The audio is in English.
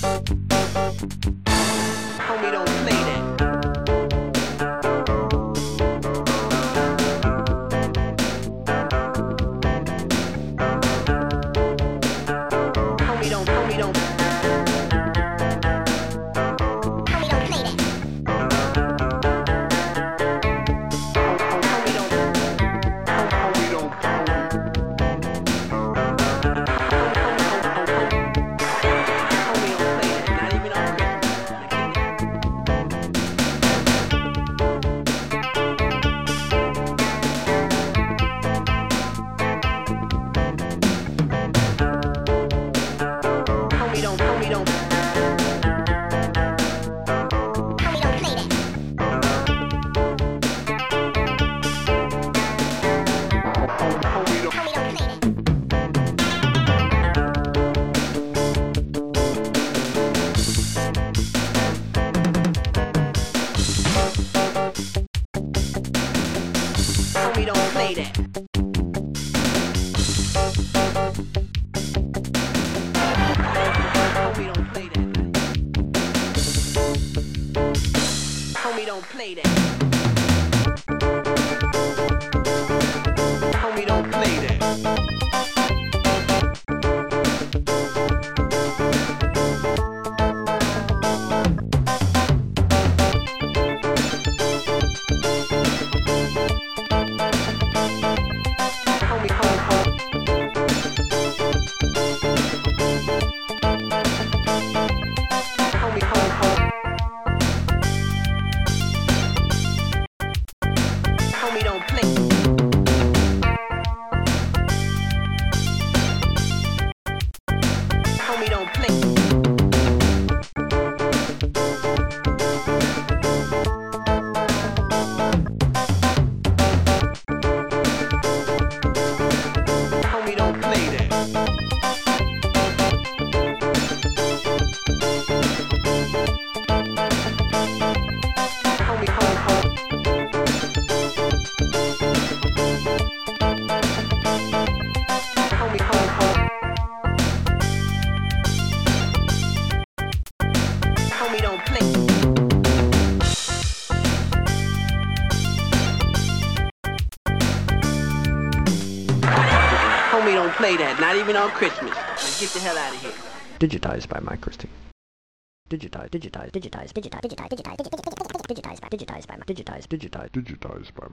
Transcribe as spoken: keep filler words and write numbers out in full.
Homie, don't play that. Homie, don't, homie, don't. Homie, don't play that. Homie, don't. Homie, don't. Homie, don't play that. Not even on Homie, don't, homie, don't. Homie, don't play that. Homie, don't, homie, don't play that. Homie, don't play that. Homie, don't play that. Homie, don't play that. Homie, don't play that. Homie, homie, homie. Homie, homie, homie. Homie, don't play. Homie, don't play. Homie, don't play that. Homie, homie, homie. Homie, homie, homie. Homie, don't play. Homie, don't play that. Not even on Christmas. Now get the hell out of here. Digitized by Mike Christie. Digitized, digitized, digitized, digitized, digitized, digitized, digitized, digitized by, digitized by, digitized, digitized, digitized by